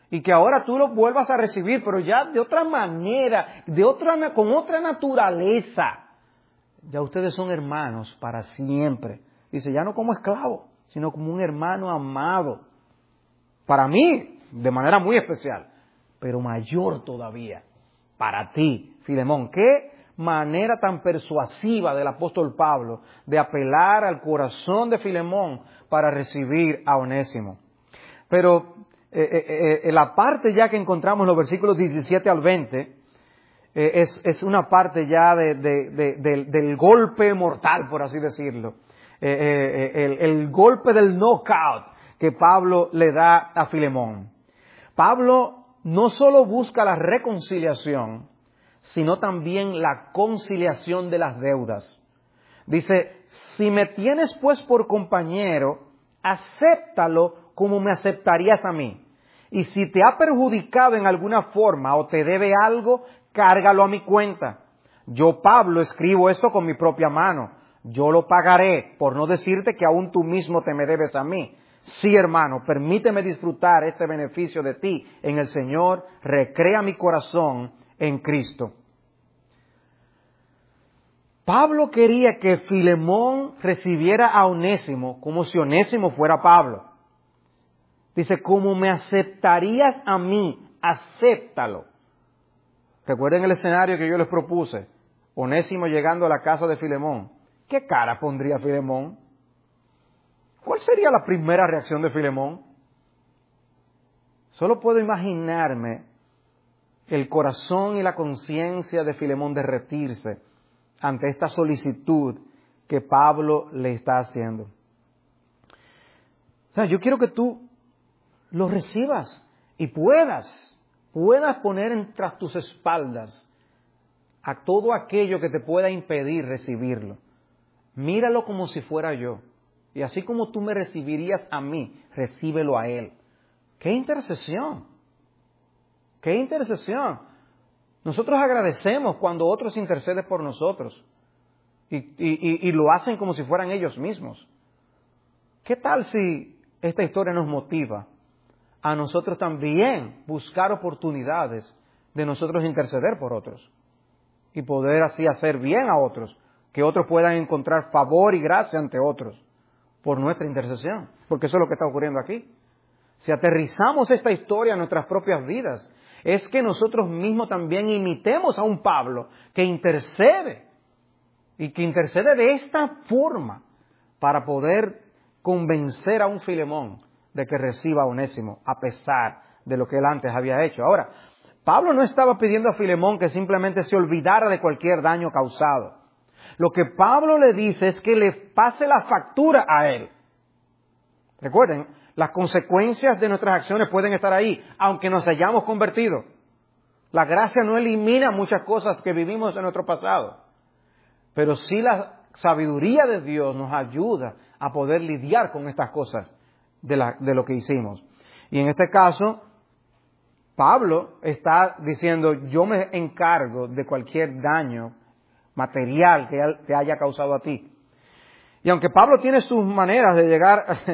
y que ahora tú lo vuelvas a recibir, pero ya de otra manera, de otra, con otra naturaleza. Ya ustedes son hermanos para siempre. Dice, ya no como esclavo, sino como un hermano amado. Para mí, de manera muy especial, pero mayor todavía para ti, Filemón. Qué manera tan persuasiva del apóstol Pablo de apelar al corazón de Filemón para recibir a Onésimo. Pero eh, eh, eh, la parte ya que encontramos en los versículos diecisiete al veinte, eh, es, es una parte ya de, de, de, de, del golpe mortal, por así decirlo. Eh, eh, el, el golpe del knockout que Pablo le da a Filemón. Pablo no solo busca la reconciliación, sino también la conciliación de las deudas. Dice, si me tienes pues por compañero, acéptalo como me aceptarías a mí. Y si te ha perjudicado en alguna forma o te debe algo, cárgalo a mi cuenta. Yo, Pablo, escribo esto con mi propia mano. Yo lo pagaré, por no decirte que aún tú mismo te me debes a mí. Sí, hermano, permíteme disfrutar este beneficio de ti en el Señor. Recrea mi corazón en Cristo. Pablo quería que Filemón recibiera a Onésimo como si Onésimo fuera Pablo. Dice, como me aceptarías a mí, acéptalo. Recuerden el escenario que yo les propuse. Onésimo llegando a la casa de Filemón. ¿Qué cara pondría Filemón? ¿Cuál sería la primera reacción de Filemón? Solo puedo imaginarme el corazón y la conciencia de Filemón derretirse ante esta solicitud que Pablo le está haciendo. O sea, yo quiero que tú lo recibas y puedas, puedas poner en tras tus espaldas a todo aquello que te pueda impedir recibirlo. Míralo como si fuera yo. Y así como tú me recibirías a mí, recíbelo a él. ¡Qué intercesión! ¡Qué intercesión! Nosotros agradecemos cuando otros interceden por nosotros y, y, y, y lo hacen como si fueran ellos mismos. ¿Qué tal si esta historia nos motiva a nosotros también buscar oportunidades de nosotros interceder por otros y poder así hacer bien a otros, que otros puedan encontrar favor y gracia ante otros por nuestra intercesión? Porque eso es lo que está ocurriendo aquí. Si aterrizamos esta historia en nuestras propias vidas, es que nosotros mismos también imitemos a un Pablo que intercede y que intercede de esta forma para poder convencer a un Filemón de que reciba a Onésimo a pesar de lo que él antes había hecho. Ahora, Pablo no estaba pidiendo a Filemón que simplemente se olvidara de cualquier daño causado. Lo que Pablo le dice es que le pase la factura a él. Recuerden, las consecuencias de nuestras acciones pueden estar ahí, aunque nos hayamos convertido. La gracia no elimina muchas cosas que vivimos en nuestro pasado, pero sí la sabiduría de Dios nos ayuda a poder lidiar con estas cosas de, la, de lo que hicimos. Y en este caso, Pablo está diciendo, yo me encargo de cualquier daño material que te haya causado a ti. Y aunque Pablo tiene sus maneras de llegar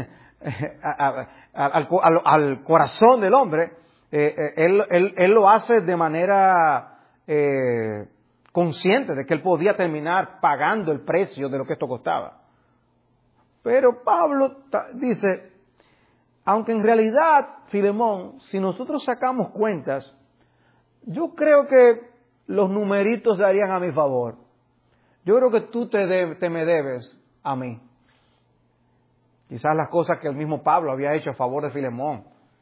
a, a, a, al, al, al corazón del hombre, eh, él, él, él lo hace de manera eh, consciente de que él podía terminar pagando el precio de lo que esto costaba. Pero Pablo dice, aunque en realidad, Filemón, si nosotros sacamos cuentas, yo creo que los numeritos darían a mi favor. Yo creo que tú te, de, te me debes a mí. Quizás las cosas que el mismo Pablo había hecho a favor de Filemón,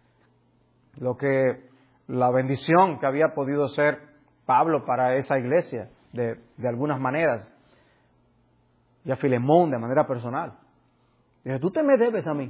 lo que la bendición que había podido ser Pablo para esa iglesia de, de algunas maneras, y a Filemón de manera personal. Dice, tú te me debes a mí.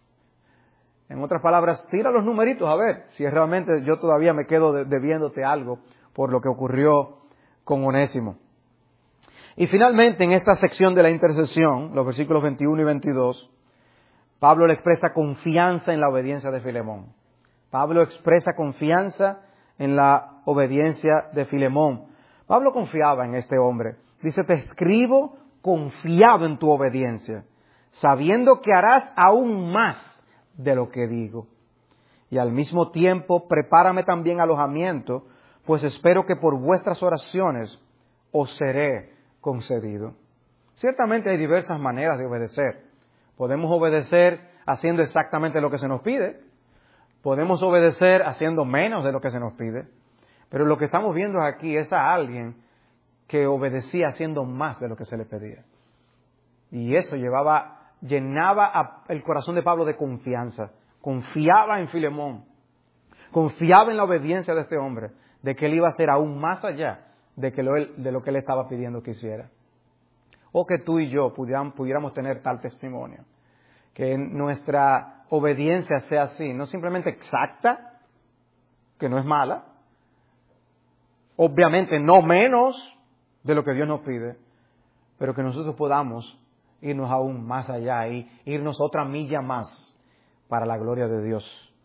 En otras palabras, tira los numeritos a ver si realmente yo todavía me quedo debiéndote algo por lo que ocurrió con Onésimo. Y finalmente, en esta sección de la intercesión, los versículos veintiuno y veintidós, Pablo le expresa confianza en la obediencia de Filemón. Pablo expresa confianza en la obediencia de Filemón. Pablo confiaba en este hombre. Dice, te escribo confiado en tu obediencia, sabiendo que harás aún más de lo que digo. y al mismo tiempo prepárame también alojamiento, pues espero que por vuestras oraciones os seré concedido. Ciertamente hay diversas maneras de obedecer. Podemos obedecer haciendo exactamente lo que se nos pide. Podemos obedecer haciendo menos de lo que se nos pide. Pero lo que estamos viendo aquí es a alguien que obedecía haciendo más de lo que se le pedía. Y eso llevaba, llenaba a el corazón de Pablo de confianza. Confiaba en Filemón. Confiaba en la obediencia de este hombre, de que él iba a hacer aún más allá de, que lo, de lo que él estaba pidiendo que hiciera. O que tú y yo pudiéramos, pudiéramos tener tal testimonio. Que nuestra obediencia sea así, no simplemente exacta, que no es mala, obviamente no menos de lo que Dios nos pide, pero que nosotros podamos irnos aún más allá y irnos otra milla más para la gloria de Dios.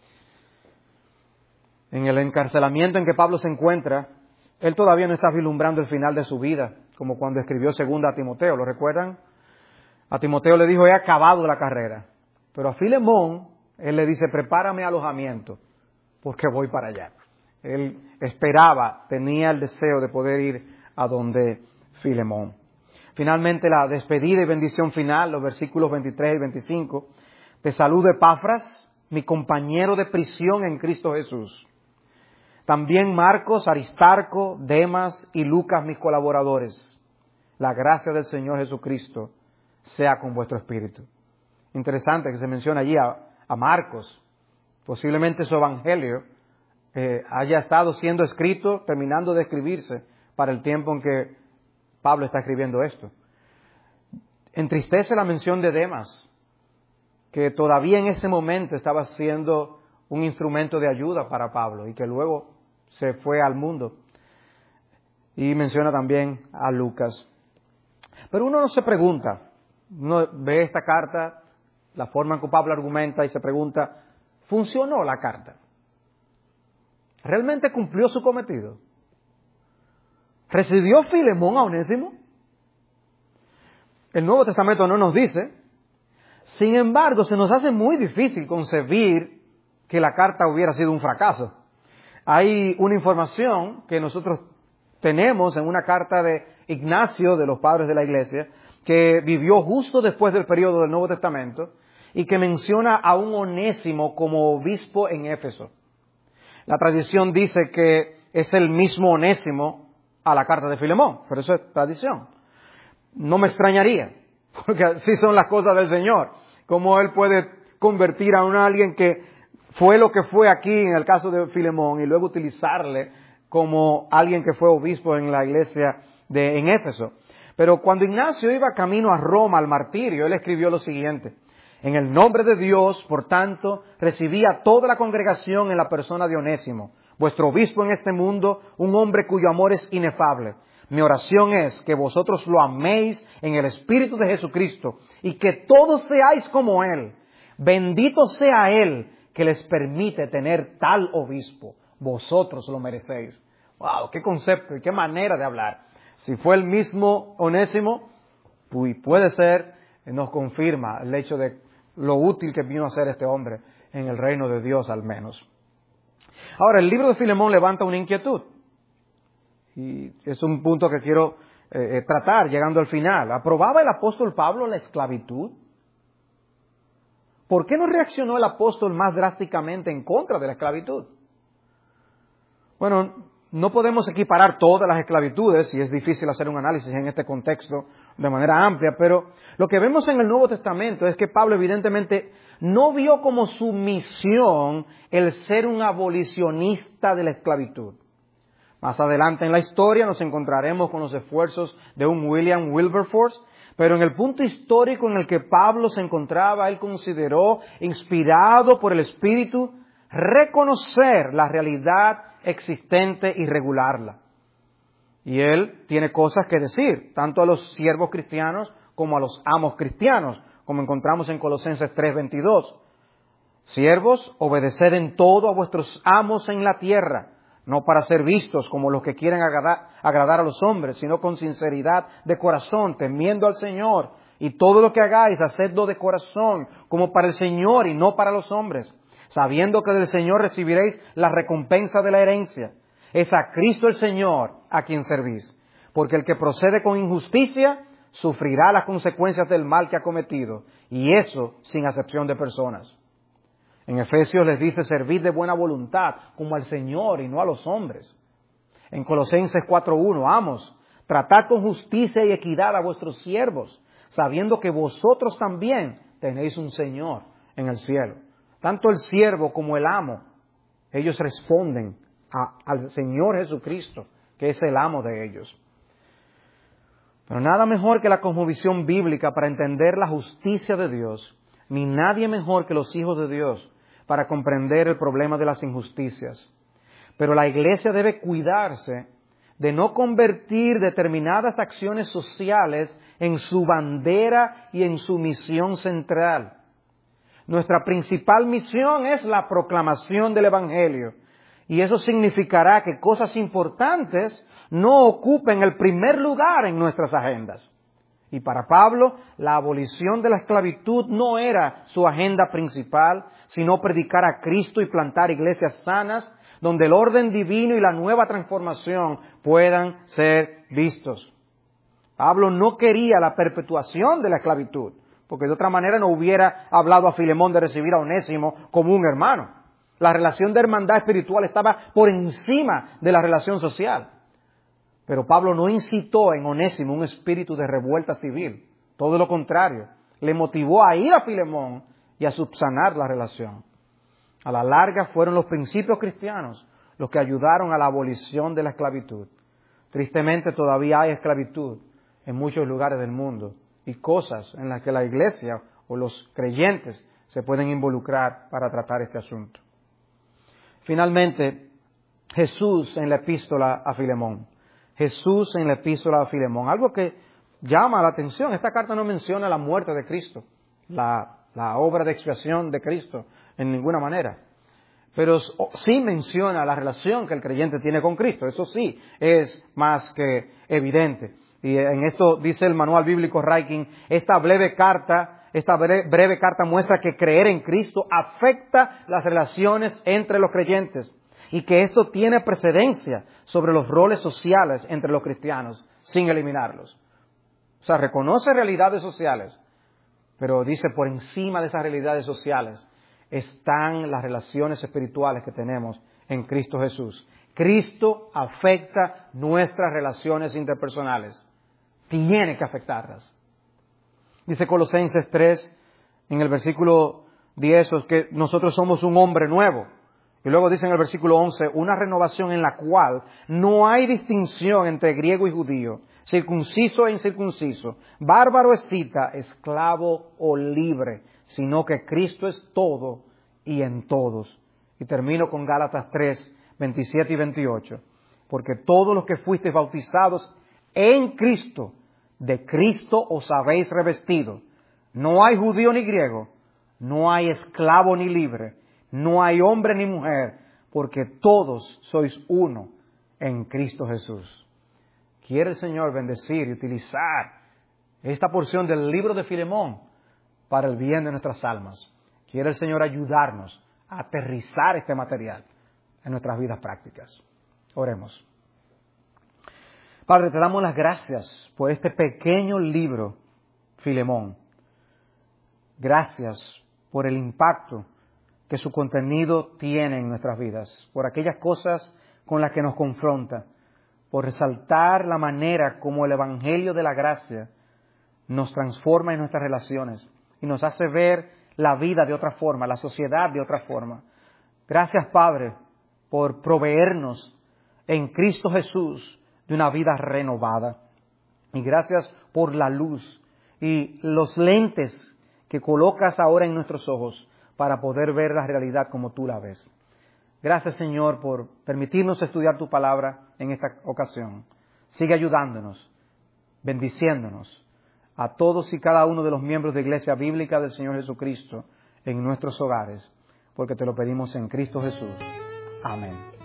En el encarcelamiento en que Pablo se encuentra, él todavía no está vislumbrando el final de su vida, como cuando escribió segunda a Timoteo, ¿lo recuerdan? A Timoteo le dijo, he acabado la carrera. Pero a Filemón, él le dice, prepárame alojamiento, porque voy para allá. Él esperaba, tenía el deseo de poder ir a donde Filemón. Finalmente, la despedida y bendición final, los versículos veintitrés y veinticinco. Te saluda Epafras, mi compañero de prisión en Cristo Jesús. También Marcos, Aristarco, Demas y Lucas, mis colaboradores. La gracia del Señor Jesucristo sea con vuestro espíritu. Interesante que se menciona allí a, a Marcos. Posiblemente su evangelio eh, haya estado siendo escrito, terminando de escribirse para el tiempo en que Pablo está escribiendo esto. Entristece la mención de Demas, que todavía en ese momento estaba siendo un instrumento de ayuda para Pablo y que luego se fue al mundo. Y menciona también a Lucas. Pero uno no se pregunta, uno ve esta carta, la forma en que Pablo argumenta y se pregunta, ¿funcionó la carta? ¿Realmente cumplió su cometido? ¿Recibió Filemón a Onésimo? El Nuevo Testamento no nos dice. Sin embargo, se nos hace muy difícil concebir que la carta hubiera sido un fracaso. Hay una información que nosotros tenemos en una carta de Ignacio, de los padres de la Iglesia, que vivió justo después del periodo del Nuevo Testamento y que menciona a un Onésimo como obispo en Éfeso. La tradición dice que es el mismo Onésimo a la carta de Filemón, pero eso es tradición. No me extrañaría, porque así son las cosas del Señor. Cómo Él puede convertir a un alguien que fue lo que fue aquí en el caso de Filemón y luego utilizarle como alguien que fue obispo en la iglesia de en Éfeso. Pero cuando Ignacio iba camino a Roma al martirio, él escribió lo siguiente: en el nombre de Dios, por tanto, recibí a toda la congregación en la persona de Onésimo, vuestro obispo en este mundo, un hombre cuyo amor es inefable. Mi oración es que vosotros lo améis en el Espíritu de Jesucristo y que todos seáis como Él. Bendito sea Él que les permite tener tal obispo. Vosotros lo merecéis. ¡Wow! ¡Qué concepto y qué manera de hablar! Si fue el mismo Onésimo, pues puede ser, nos confirma el hecho de lo útil que vino a ser este hombre en el reino de Dios al menos. Ahora, el libro de Filemón levanta una inquietud. Y es un punto que quiero eh, tratar llegando al final. ¿Aprobaba el apóstol Pablo la esclavitud? ¿Por qué no reaccionó el apóstol más drásticamente en contra de la esclavitud? Bueno, no podemos equiparar todas las esclavitudes y es difícil hacer un análisis en este contexto de manera amplia, pero lo que vemos en el Nuevo Testamento es que Pablo evidentemente no vio como su misión el ser un abolicionista de la esclavitud. Más adelante en la historia nos encontraremos con los esfuerzos de un William Wilberforce, pero en el punto histórico en el que Pablo se encontraba, él consideró, inspirado por el Espíritu, reconocer la realidad existente y regularla. Y él tiene cosas que decir, tanto a los siervos cristianos como a los amos cristianos, como encontramos en Colosenses tres veintidós. Siervos, obedeced en todo a vuestros amos en la tierra, no para ser vistos como los que quieren agradar, agradar a los hombres, sino con sinceridad de corazón, temiendo al Señor. Y todo lo que hagáis, hacedlo de corazón, como para el Señor y no para los hombres, sabiendo que del Señor recibiréis la recompensa de la herencia. Es a Cristo el Señor a quien servís, porque el que procede con injusticia sufrirá las consecuencias del mal que ha cometido, y eso sin acepción de personas. En Efesios les dice, servid de buena voluntad, como al Señor y no a los hombres. En Colosenses cuatro uno, amos, tratad con justicia y equidad a vuestros siervos, sabiendo que vosotros también tenéis un Señor en el cielo. Tanto el siervo como el amo, ellos responden a, al Señor Jesucristo, que es el amo de ellos. Pero nada mejor que la cosmovisión bíblica para entender la justicia de Dios, ni nadie mejor que los hijos de Dios para comprender el problema de las injusticias. Pero la Iglesia debe cuidarse de no convertir determinadas acciones sociales en su bandera y en su misión central. Nuestra principal misión es la proclamación del Evangelio, y eso significará que cosas importantes no ocupen el primer lugar en nuestras agendas. Y para Pablo, la abolición de la esclavitud no era su agenda principal, sino predicar a Cristo y plantar iglesias sanas, donde el orden divino y la nueva transformación puedan ser vistos. Pablo no quería la perpetuación de la esclavitud, porque de otra manera no hubiera hablado a Filemón de recibir a Onésimo como un hermano. La relación de hermandad espiritual estaba por encima de la relación social. Pero Pablo no incitó en Onésimo un espíritu de revuelta civil. Todo lo contrario, le motivó a ir a Filemón y a subsanar la relación. A la larga fueron los principios cristianos los que ayudaron a la abolición de la esclavitud. Tristemente todavía hay esclavitud en muchos lugares del mundo y cosas en las que la Iglesia o los creyentes se pueden involucrar para tratar este asunto. Finalmente, Jesús en la epístola a Filemón. Jesús en la epístola a Filemón. Algo que llama la atención. Esta carta no menciona la muerte de Cristo, la, la obra de expiación de Cristo en ninguna manera. Pero sí menciona la relación que el creyente tiene con Cristo. Eso sí es más que evidente. Y en esto dice el manual bíblico Ryking, esta breve carta, esta breve, breve carta muestra que creer en Cristo afecta las relaciones entre los creyentes y que esto tiene precedencia sobre los roles sociales entre los cristianos sin eliminarlos. O sea, reconoce realidades sociales, pero dice por encima de esas realidades sociales están las relaciones espirituales que tenemos en Cristo Jesús. Cristo afecta nuestras relaciones interpersonales. Tiene que afectarlas. Dice Colosenses tres, en el versículo diez, que nosotros somos un hombre nuevo. Y luego dice en el versículo once, una renovación en la cual no hay distinción entre griego y judío, circunciso e incircunciso, bárbaro, escita, esclavo o libre, sino que Cristo es todo y en todos. Y termino con Gálatas tres, veintisiete y veintiocho. Porque todos los que fuisteis bautizados en Cristo, de Cristo os habéis revestido. No hay judío ni griego, no hay esclavo ni libre, no hay hombre ni mujer, porque todos sois uno en Cristo Jesús. Quiere el Señor bendecir y utilizar esta porción del libro de Filemón para el bien de nuestras almas. Quiere el Señor ayudarnos a aterrizar este material en nuestras vidas prácticas. Oremos. Padre, te damos las gracias por este pequeño libro, Filemón. Gracias por el impacto que su contenido tiene en nuestras vidas, por aquellas cosas con las que nos confronta, por resaltar la manera como el Evangelio de la gracia nos transforma en nuestras relaciones y nos hace ver la vida de otra forma, la sociedad de otra forma. Gracias, Padre, por proveernos en Cristo Jesús de una vida renovada. Y gracias por la luz y los lentes que colocas ahora en nuestros ojos para poder ver la realidad como tú la ves. Gracias, Señor, por permitirnos estudiar tu palabra en esta ocasión. Sigue ayudándonos, bendiciéndonos a todos y cada uno de los miembros de Iglesia Bíblica del Señor Jesucristo en nuestros hogares, porque te lo pedimos en Cristo Jesús. Amén.